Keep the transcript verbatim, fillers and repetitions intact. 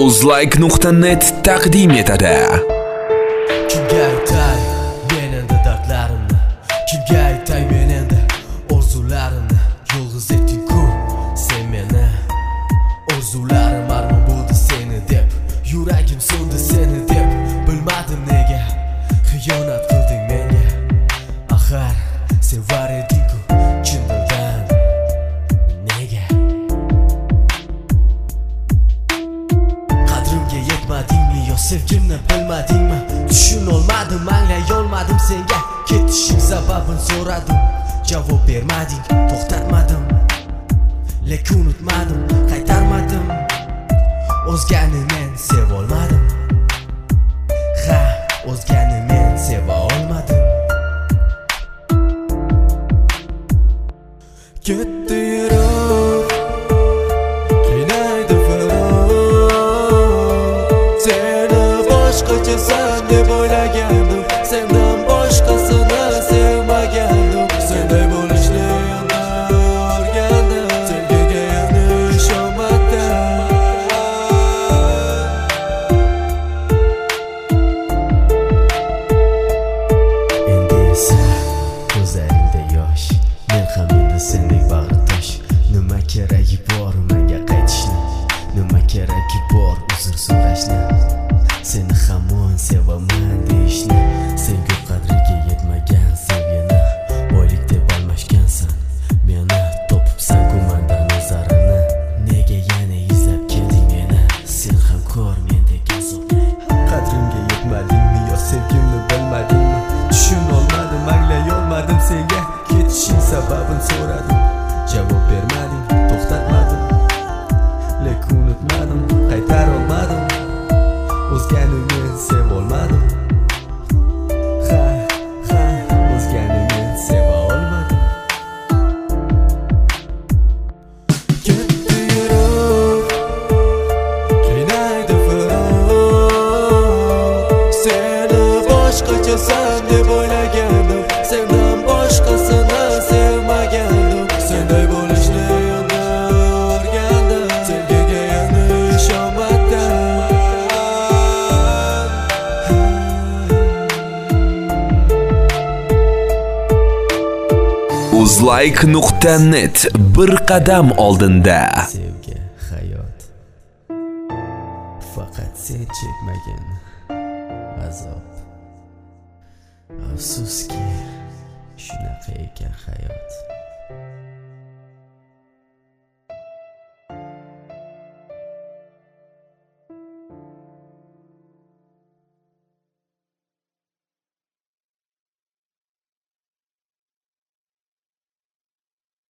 uzlike nuqta net taqdim etadi. Kimga aytay men endi dardlarimni, kimga aytay men endi orzularimni. Yolg'iz etding-ku sen meni, orzularim armon bo'ldi seni deb, yuragim so'ndi seni deb. Bilmadim nega xiyonat qilding menga, axir sevar eding-ku chin dildan. Nega qadrimga yetmadingmi yo sevgimni bilmadingmi? Tushun olmadim, anglay olmadim senga. Ketishing sababini so'radim, javob bermading. To'xtatmadim, lekin unutmadim, qaytarmadim. O'zgani men seva olmadim. Ha, o'zgani men seva olmadim. Ketdi yurak, qiynaydi faroq. Seni boshqachasan deb o'ylagandim, sendan boshqasini sevmagandim. Senday bo'lishni yana o'rgandim, sevgiga yana ishonmadim. Endi esa ko'zlaringda yosh, men ham endi sendek bag'ritosh. Nima keragi bor menga qaytishni, nima keragi bor uzr so'rashni, seni hamon sevaman deyishni. Sen ko'p qadriga yetmagan sevgini boylik deb almashgansan. Meni topibsan-ku mendan o'zarini, nega yana izlab kelding meni? Sen ham ko'r mendek azobni. Qadrimga yetmadingmi yo sevgimni bilmadingmi? Tushun olmadim, anglay olmadim senga. Ketishing sababini so'radim, javob bermading. To'xtatmadim, lekin unutmadim, qaytar olmadim. O'zgani men seva olmadim. Ha, ha, o'zgani men seva olmadim. Ketdi yurak, qiynaydi faroq. Seni boshqachasan deb o'ylagandim, sendan boshqasini sevmagandim. Senday bo'lishni yana o'rgandim, sevgiga yana ishonmadim. uzlike nuqta net bir qadam oldinda. Sevgi, hayot, faqat sen chekmagan azob. Afsuski, shunaqa ekan hayot.